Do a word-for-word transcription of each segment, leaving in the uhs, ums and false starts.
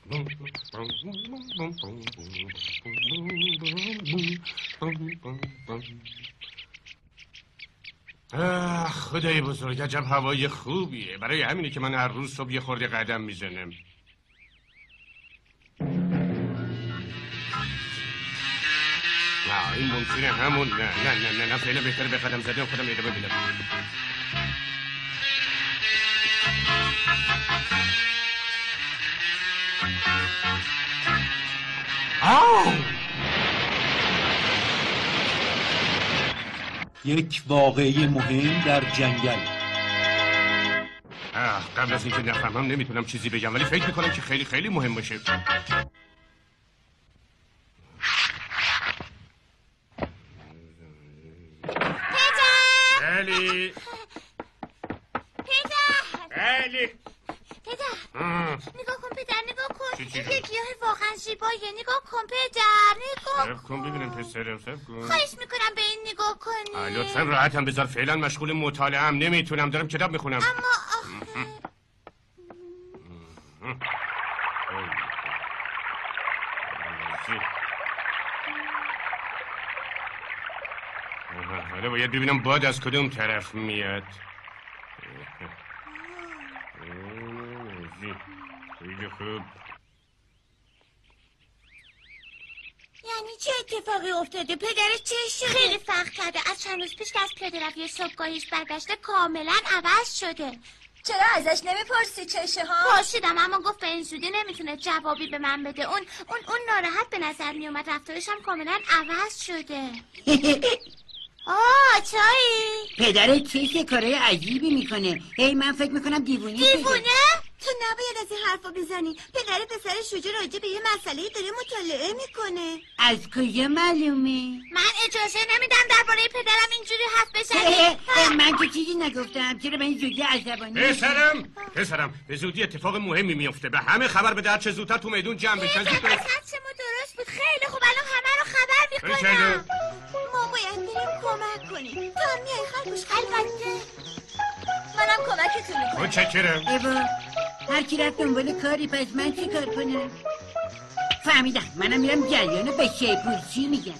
خدای بزرگ، عجب هوای خوبیه. برای همینه که من هر روز صبح یه خورده قدم میزنم. نه این ممکنه همون نه نه نه نه نه فعلا بهتره به قدم زدن خودم ادامه بدم. آو! یک واقعه مهم در جنگل. آه قبل از اینکه نفهمم نمیتونم چیزی بگم، ولی فکر میکنم که خیلی خیلی مهم باشه. بلی پدر بلی پدر نگاه کن پدر نگاه کن، یه گیاه واقعا زیباییه. نگاه کن پدر نگاه سب کن ببینم پسرم، سب کن. خواهش میکنم به این نگاه کنی. لطفا راحتم بذار، فعلا مشغول مطالعه ام، نمیتونم، دارم کتاب میخونم. اما آخه حالا باید ببینم باد از کدوم طرف میاد. خیلی خوب. یعنی چه اتفاقی افتاده؟ پدرش چه شده؟ خیلی فرق کرده. از چند روز پیش که از پیاده روی صبحگاهیش برگشته کاملا عوض شده. چرا ازش نمیپرسی چشه ها؟ پرسیدم اما گفت به این زودی نمیتونه جوابی به من بده. اون اون اون ناراحت به نظر میومد، رفتارش هم کاملا عوض شده. آه چایی؟ پدرت چه کارهای عجیبی میکنه. هی من فکر میکنم دیوونه دیوونه؟ تو نباید از این حرفا بزنی. پدر پسر شجاع راجع به یه مسئله داره مطالعه میکنه. از کجا معلومه؟ من اجازه نمیدم درباره پدرم اینجوری حرف بزنی. من که چیزی نگفتم. چرا به این زودی عصبانی؟ پسرم پسرم به زودی اتفاق مهمی میفته. به همه خبر بده، هر چه زودتر تو میدون جمع بشن. خطمو درست بود. خیلی خوب، الان همه رو خبر میکنم. ما باید بریم کمک کنیم. تو هم میای خرگوش؟ البته منم کمکتون میکنم. متشکرم. ایوا هر کی رفت دنبال کاری، پس من چی کار کنم؟ فهمیدم، منم میرم جریانو به شیپورچی میگم.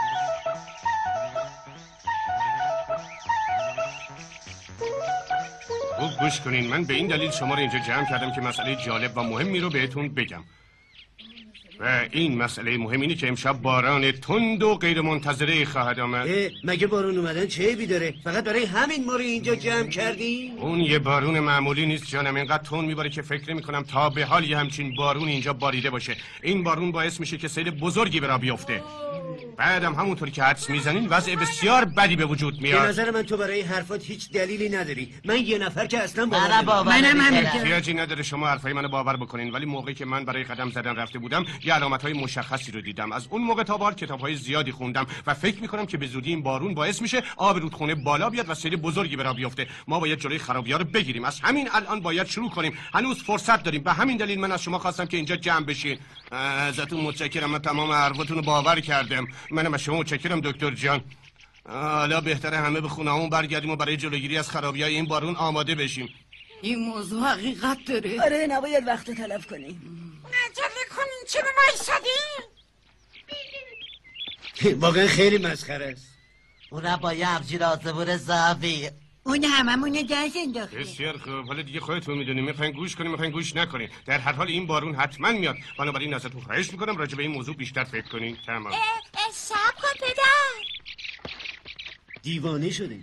خوب گوش کنین، من به این دلیل شما رو اینجا جمع کردم که مسئله جالب و مهمی رو بهتون بگم. و این مسئله مهم اینه که امشب باران تند و غیر منتظره خواهد آمد. مگه بارون اومدن چه عیبی داره؟ فقط برای همین ما رو اینجا جمع کردیم؟ اون یه بارون معمولی نیست جانم، اینقدر تند میباره که فکر نمی‌کنم تا به حال یه همچین بارون اینجا باریده باشه. این بارون باعث میشه که سیل بزرگی به راه بیفته. بعدم همونطوری که حدس میزنین وضع بسیار بدی به وجود میاد. به نظر من تو برای حرفات هیچ دلیلی نداری. من یه نفر که اصلا باور نمی‌کنم. منم همینطور. احتیاجی نداره شما حرفای منو باور بکنین، ولی موقعی که من برای قدم زدن رفته بودم یه علامت‌های مشخصی رو دیدم. از اون موقع تا به حال کتاب‌های زیادی خوندم و فکر می‌کنم که به زودی این بارون باعث میشه آب رودخونه بالا بیاد و سیل بزرگی به راه بیفته. ما باید جلوی خرابی‌ها رو بگیریم. از همین الان باید شروع کنیم. هنوز فرصت داریم. به همین دلیل من از شما خواستم که اینجا جمع بشین. ازتون متشکرم، من تمام حرفاتون رو باور کردم. منم از شما متشکرم دکتر جان. حالا بهتره همه به خونه‌مون برگردیم و برای جلوگیری از خرابی‌های این بارون آماده بشیم. این موضوع حقیقت داره. آره نباید وقت تلف کنیم. عجله کنین، چه به ما ایستادین؟ واقعا خیلی مسخره است. اون با یه همچین آزمون ضعفی. اون هممونو دست انداخته. بسیار خوب، حالا دیگه خودتون میدونید میخواین گوش کنین میخواین گوش نکنین. در هر حال این بارون حتما میاد. بنابراین ازتون خواهش میکنم راجع به این موضوع بیشتر فکر کنین. تمام. صبر کن پدر. دیوانه شده.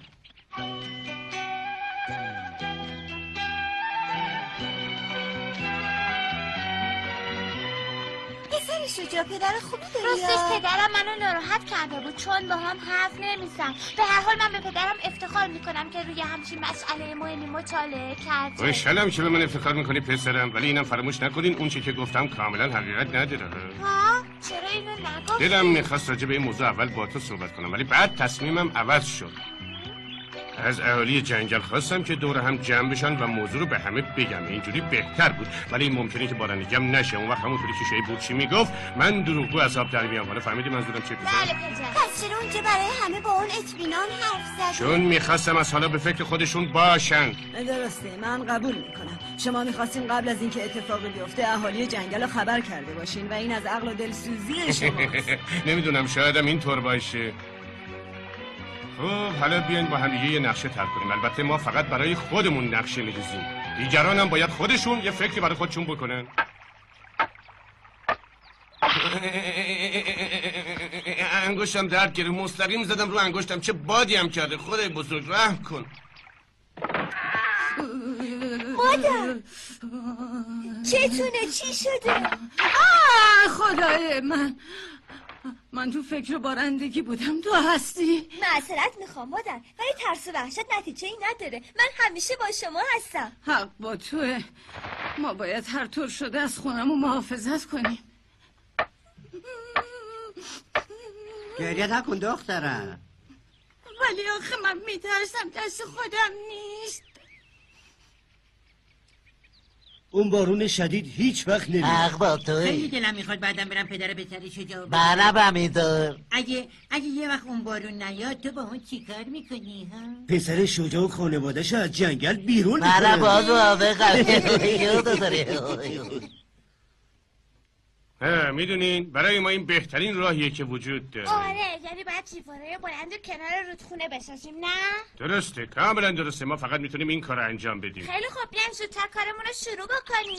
شجاع پدر خوبی داری. راستش پدرم منو ناراحت کرده بود چون با هم حرف نمیزن. به هر حال من به پدرم افتخار میکنم که روی همچین مسئله مهمی مطالعه کرده. خوشحالم که به من افتخار میکنی پسرم، ولی اینم فراموش نکنین اون چی که گفتم کاملا حقیقت نداره. ها؟ چرا اینو نگفتی؟ دلم میخواست راجع به این موضوع اول با تو صحبت کنم، ولی بعد تصمیمم عوض شد. از اهالی جنگل خواستم که دور هم جمع بشن و موضوع رو به همه بگم. اینجوری بهتر بود، ولی این ممکنه که بارندگی هم نشه. اون وقت همونطوری که شایی بود چی میگفت من دروغگو از آب در میام. حالا فهمیدی منظورم چیه؟ بله پدر. پس چرا اونجا برای همه با اون اطمینان حرف زدی؟ چون میخواستم از حالا به فکر خودشون باشن. درسته، من قبول میکنم. شما میخواستین قبل از اینکه اتفاقی بیفته اهالی جنگل رو خبر کرده باشین و این از عقل و دلسوزی شماست. نمیدونم، شایدم اینطور باشه. خب حالا بیاین با هم دیگه یه نقشه طرح کنیم. البته ما فقط برای خودمون نقشه می‌ریزیم. دیگران هم باید خودشون یه فکری برای خودشون بکنن. انگشتم درد گرفت، مستقیم زدم رو انگشتم. چه بادی هم کرده. خدای بزرگ رحم کن. مادر چتونه؟ چی شده؟ آه خدای من، من تو فکر بارندگی بودم. تو هستی؟ معذرت میخوام مادر، ولی ترس و وحشت نتیجه ای نداره. من همیشه با شما هستم. حق با توه. ما باید هر طور شده از خونمون محافظت کنیم. گریه نکن دخترم. ولی آخه من میترسم دست خودم نیست. اون بارون شدید هیچ وقت نمیاد. حق با خیلی توی. دلم میخواد بعدم برم پدر پسر شجاع. منم همینطور. اگه اگه یه وقت اون بارون نیاد تو با اون چی کار میکنی ها؟ پسر شجاع و خانواده‌شو از جنگل بیرون منم میکنه. باز موافقم. ها میدونین برای ما این بهترین راهیه که وجود داره. آره، یعنی باید جیوارای بلند و کنار رودخونه بسازیم، نه؟ درسته، کاملا درسته. ما فقط میتونیم این کار رو انجام بدیم. خیلی خوب، بیاین زودتر کارمون رو شروع بکنیم.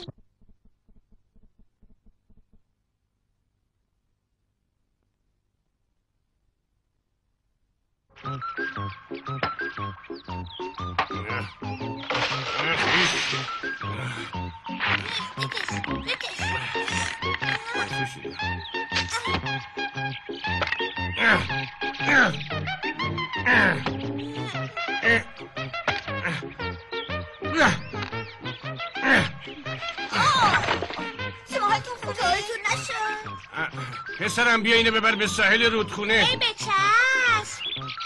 شما هایتون خودهایتون نشد. پسرم بیا اینو ببر به ساحل رودخونه. ای به چشم.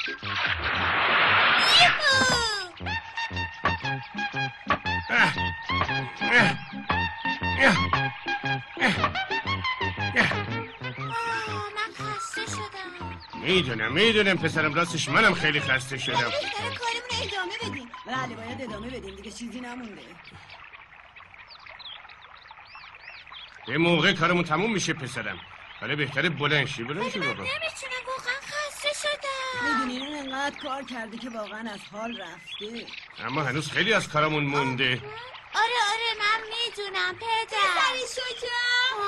من خسته شدم. میدونم میدونم پسرم، راستش منم خیلی خسته شدم. بهتره کارمون رو ادامه بدیم. بله باید ادامه بدیم، دیگه چیزی نمونده. به موقع کارمون تموم میشه پسرم. حالا بهتره بلند شی. بلند شی بابا. نمیتونم، واقعا خسته شدم. میدونین اون انقدر کار کرده که واقعا از حال رفته. اما هنوز خیلی از کارمون مونده. آره آره من میدونم پدر. پسر شجاع،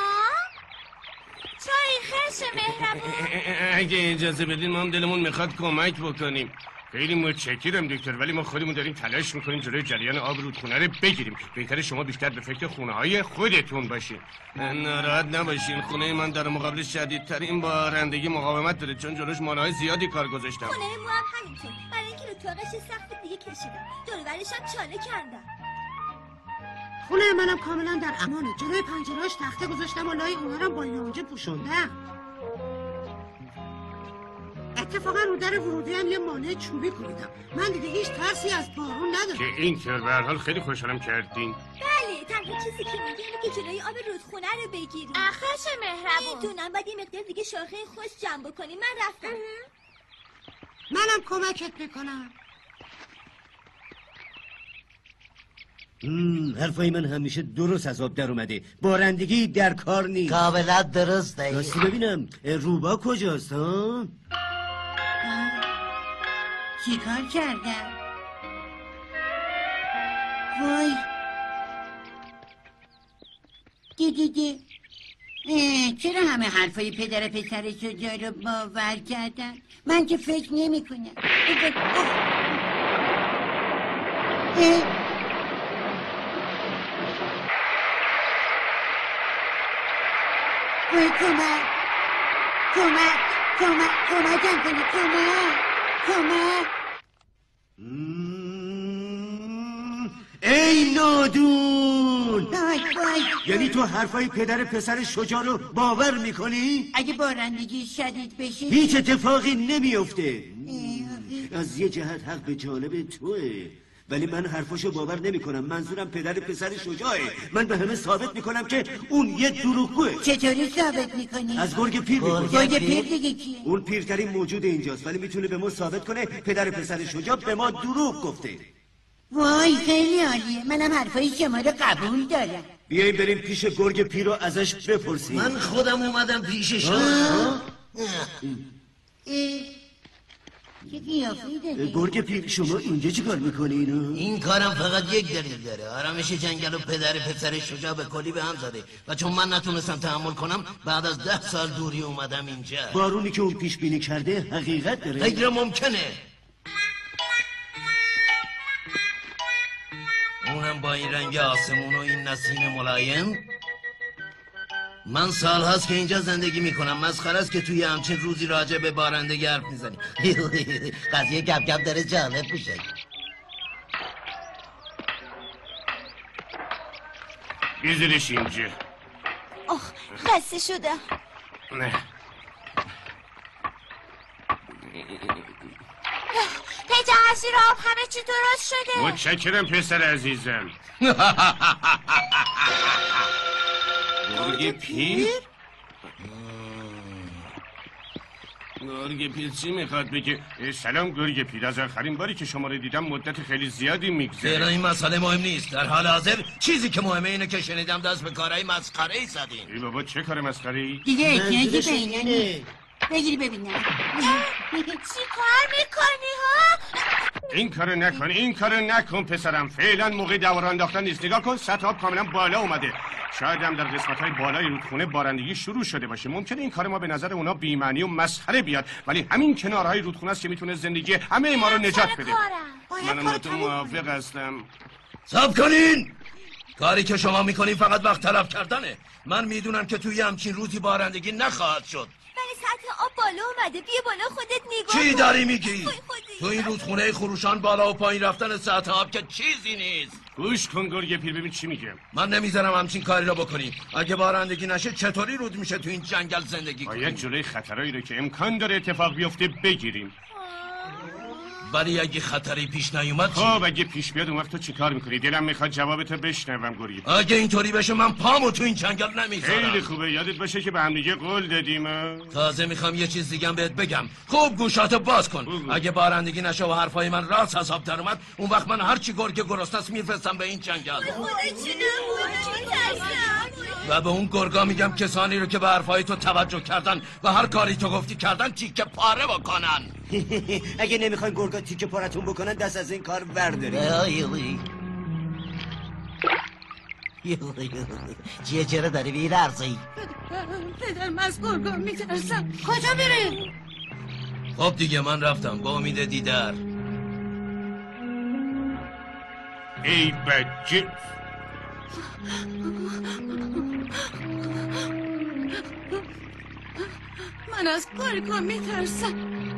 چای خرش مهربون. اگه اجازه بدین ما هم دلمون میخواد کمک بکنیم. خیلی متشکرم دکتر، ولی ما خودمون داریم تلاش میکنیم جلوی جریان آب رودخونه رو بگیریم. بهتره شما بیشتر به فکر خونه های خودتون باشین. ناراحت نباشین، خونه من در مقابل شدیدترین بارندگی مقاومت داره، چون جلوش مانعهای زیادی کار گذاشتم. خونه ما هم همینطور. برای اینکه رو تاقش سقف دیگه کشیدم، دور و برش هم چاله کردم. خونه منم کاملا در امانه. جلوی پنجرهاش تخته گذاشتم و لای اونها رو با یونجه پوشوندم. اتفاقا رو در ورودی هم یه مانع چوبی کوبیدم. من دیگه هیچ ترسی از بارون ندارم. که اینطور به هر حال خیلی خوشحالم کردین. بله، تنها چیزی که میگه اینه که جلوی آب رودخونه رو بگیریم. آخرش مهربون. میدونم باید یه مقدار دیگه شاخه خوش جمع بکنیم. من رفتم. منم کمکت میکنم. حرفای من همیشه درست از آب در اومده. بارندگی در کار نیست. کاملا درسته. راستی ببینم روبا کجاست ها؟ چی کار کردم؟ وای دیدی دی اه، چرا همه حرفای پدر پسر شجاع رو باور کردن؟ من که فکر نمی کنم. وای کمک کمک کمک کمکم کنی کمک کمک. ای نادون، وای وای یعنی تو حرفای پدر پسر شجاع رو باور میکنی؟ اگه بارندگی شدید بشه هیچ اتفاقی نمیفته. از یه جهت حق به جانب توه، ولی من حرفاشو باور نمی کنم. منظورم پدر پسر شجاعه. من به همه ثابت میکنم که اون یه دروغگوه. چطوری ثابت میکنی؟ از گرگ پیر میکنم. گرگ پیر دیگه کیه؟ اون پیرترین موجود اینجاست، ولی میتونه به ما ثابت کنه پدر پسر شجاع به ما دروغ گفته. وای خیلی عالیه، منم حرفای شما رو قبول دارم. بیاییم بریم پیش گرگ پیر رو ازش بپرسیم. من خودم اومدم پیش شما. چه قیافه‌ای داره؟ گرگ پیر شما اینجا چی کار میکنین؟ این کارم فقط یک دلیل داره. آرامش جنگل و پدر پسر شجاع به کلی به هم زده و چون من نتونستم تحمل کنم بعد از ده سال دوری اومدم اینجا. بارونی که اون پیش بینی کرده حقیقت داره؟ غیر ممکنه. اونم با این رنگ آسمون و این نسیم ملایم. من سال هست که اینجا زندگی میکنم. مسخره است که توی همچین روزی راجع به بارندگی حرف میزنی. قضیه گپ گپ داره جالب میشه. بیزیرش اینجا. آخ خسته شدم. نه پیجا هستی راب همه چی درست شده. متشکرم پسر عزیزم. گرگ پیر؟ گرگ پیر چی میخواد بگه؟ سلام گرگ پیر، از آخرین باری که شما رو دیدم مدت خیلی زیادی میگذره. چرا این مسئله مهم نیست. در حال حاضر چیزی که مهمه اینه که شنیدم دست به کارهای مسخره ای زدین. ای بابا چه کار مسخره ای؟ دیگه احتیاجی به اینا نیست. بگیری ببینم. چی کار میکنی ها؟ این کارو نکن، این کارو نکن پسرم. فعلا موقع دور انداختن نیست. نگاه کن سطح آب کاملا بالا اومده. شاید هم در قسمت‌های بالای رودخونه بارندگی شروع شده باشه. ممکنه این کار ما به نظر اونا بی‌معنی و مسخره بیاد، ولی همین کنارهای رودخونه است که میتونه زندگی همه ما رو نجات بده. منم با تو موافق هستم. صبر کنین. کاری که شما میکنین فقط وقت تلف کردنه. من میدونم که توی همچین روزی بارندگی نخواهد شد. ولی سطح آب بالا اومده. بیا بالا خودت نگاه چی کن. داری میگی؟ تو این رودخونه خروشان بالا و پایین رفتن سطح آب که چیزی نیست. گوش کن گرگ پیر ببین چی میگه. من نمیذارم همچین کاری رو بکنی. اگه بارندگی نشه چطوری رود میشه تو این جنگل زندگی کنی؟ باید جلوی خطرایی رو که امکان داره اتفاق بیفته بگیریم. ولی اگه خطری پیش نیومد چی؟ خب اگه پیش بیاد اون وقت تو چیکار میکنی؟ دلم میخواد جوابتو بشنوم گرگ. اگه اینطوری بشه من پامو تو این جنگل نمیذارم. خیلی خوبه، یادت باشه که به هم دیگه قول دادیم. تازه میخوام یه چیز دیگه بهت بگم. خوب گوشاتو باز کن. بگو. اگه بارندگی نشه و حرفای من راست حساب در اومد، اون وقت من هر چی گرگ گرسنه است میفرستم به این جنگل. و به اون گرگا میگم کسانی رو که به حرفای تو توجه کردن و هر کاری تو گفتی کردن تیکه پاره بکنن. اگه نمیخواین گرگا تیکه پارتون بکنن دست از این کار بردارید. چیه چرا داری بی‌لرزی؟ پدر من از گرگا میترسم. کجا میری؟ خب دیگه من رفتم با امید دیدار. ای بچه من از گرگا میترسم.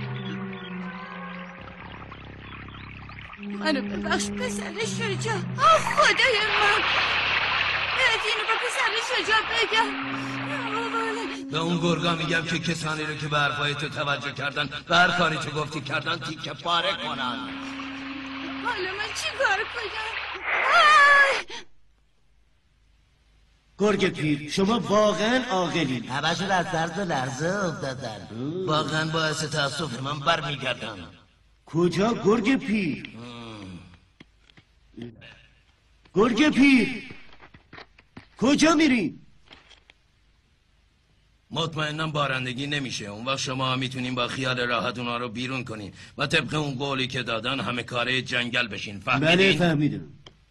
منو ببخش پسر شجاع. آه خدای من، باید اینو با پسر شجاع بگم. به اون گرگا میگم که کسانی رو که به حرفای تو توجه کردن و هر کاری تو گفتی کردن تیکه پاره کنن. حالا من چی کار کنم؟ گرگ پیر شما واقعا عاقلین. همشون از درد و لرزه افتادن. واقعا باعث تاسف من برمیگردم. کجا گرگ پیر؟ گرگ پیر کجا میری؟ مطمئنم بارندگی نمیشه. اون وقت شما میتونین با خیال راحت اونا رو بیرون کنین و طبق اون قولی که دادن همه کاره جنگل بشین. فهمیدین؟ بله فهمیدم.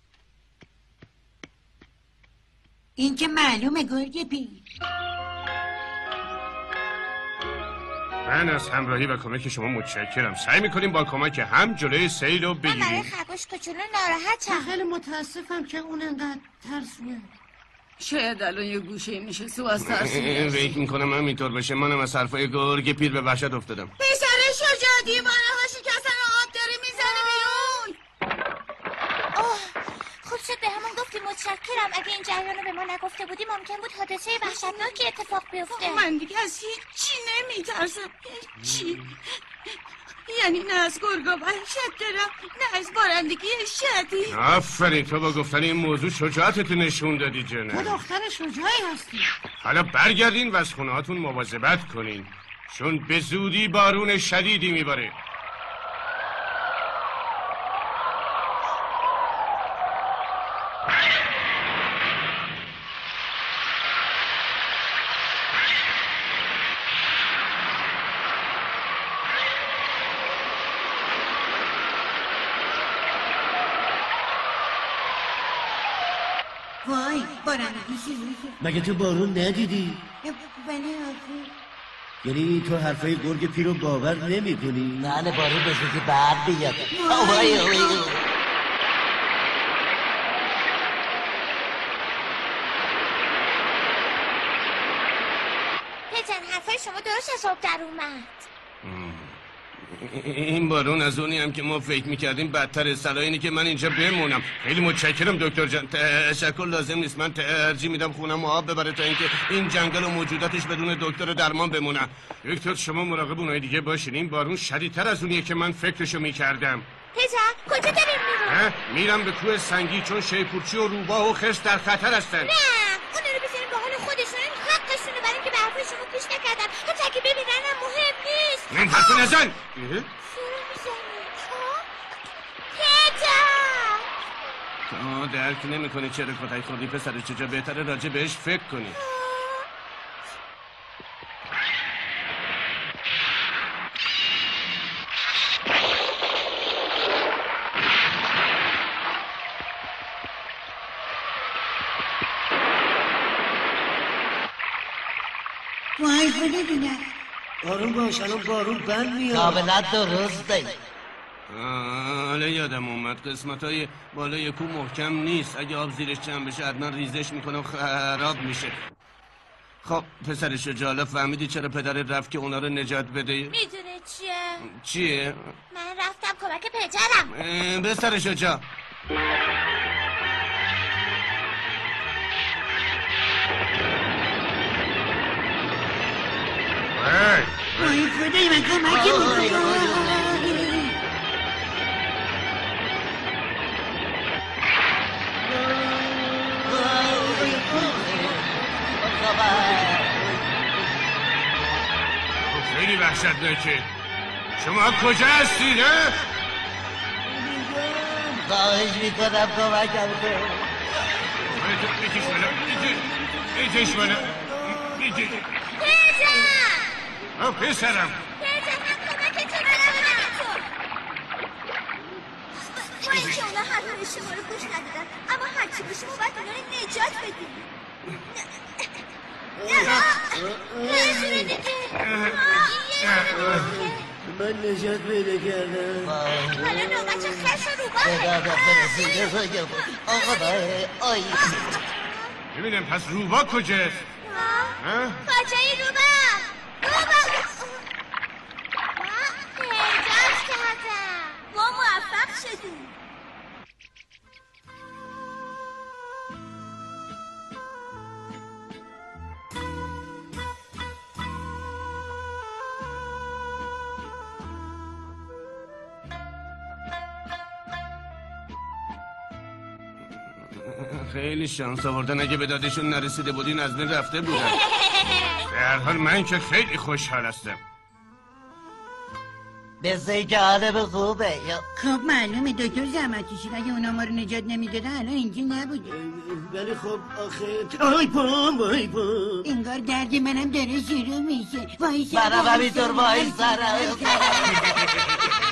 این که معلومه گرگ پیر. من از همراهی و کمک شما متشکرم. سعی میکنیم با کمک هم جلوی سیل رو من برای بگیریم. خرگوش کوچولو ناراحتم. خیلی متاسفم که اون انقدر ترسوه. شاید الان یه گوشه میشه سو از ترس. فکر میکنم همینطور بشه. منم از حرفای گرگ پیر به وحشت افتادم. پسر شجاع دیوانه ها شکستن و آب داره میزنه بیرون. اوه خوب شد به همون گفتیم متشکرم. اگه این جریان رو به ما نگفته بودی ممکن بود حادثه وحشتناکی اتفاق بیفته. من دیگه از هیچی نمیترسم. هیچی. یعنی نه از گرگا وحشت دارم نه از بارندگی شدید. آفرین، تو با گفتن این موضوع شجاعتتو نشون دادی جنه. تو دختر شجاعی هستی. حالا برگردین و از خونه هاتون مواظبت کنین، چون به زودی بارون شدیدی میباره. وای بارندگی شروع شد. مگه تو بارون ندیدی؟ بله آخه یعنی تو حرفای گرگ پیرو باور نمی کنی؟ نه بارون به زودی بعد بیاد. پدر حرفای شما درست حساب در اومد. این بارون از اونی هم که ما فکر میکردیم بدتره. صلاح اینه که من اینجا بمونم. خیلی متشکرم دکتر جان. تشکر لازم نیست. من ترجیح میدم خونم آب ببره تا اینکه این جنگل و موجوداتش بدون دکتر و درمان بمونن. دکتر شما مراقب اونای دیگه باشین. این بارون شدیدتر از اونیه که من فکرشو میکردم. پدر کجا داریم میرون؟ میرم به کوه سنگی، چون شیپورچی و روباه و خرس در خطر هستن. نه اونا رو بذاریم به حال خودشون. این حقشونه برای اینکه به حرفای شما پیش نکردن. حتی اگه ببیننم مهم نیست. این حرفو نزن. تو درک نمی کنی چرا کتای خوردی پسر چجا بهتره راجع بهش فکر کنی. وای خدا دیدم. آروم باش، الان بارون بند میاد. کاملا درسته. حالا یادم اومد قسمت های بالای کو محکم نیست. اگه آب زیرش جمع بشه حتما ریزش میکنه و خراب میشه. خب پسر شجاع، فهمیدی چرا پدرت رفت که اونا رو نجات بده؟ میدونه چیه؟ چیه؟ من رفتم کمک پدرم. پسر شجاع وای خدای من کمکی بکنم. خیلی وحشتناکه. شما کجا هستید ها؟ خواهش میکنم کمکم کن. بکش منو بکش منو بکش. پدر او پسرم پدر من کمکتون ندارم. با اینکه اونا حرفای شما رو گوش ندادن اما هرچی بشه ما باید اونا رو نجات بدیم. من نجات پیدا کردم. حالا نوبت خرس رو باه. آقا آی ببینم پس روبا کجاست؟ کجایی روبا؟ روبا پیداش کردم. ما موفق شدیم. خیلی شانس آوردن. اگه به دادشون نرسیده بودین از بین رفته بودن. به هر حال من که خیلی خوشحال هستم. بسه که حالم خوبه. خب معلومه دکتر زحمت کشید. اگه اونا ما رو نجات نمیدادن الان اینجا نبوده. ولی خب آخه آی پام آی پام. انگار درد منم داره شروع میشه. وای منم همینطور وای سرم.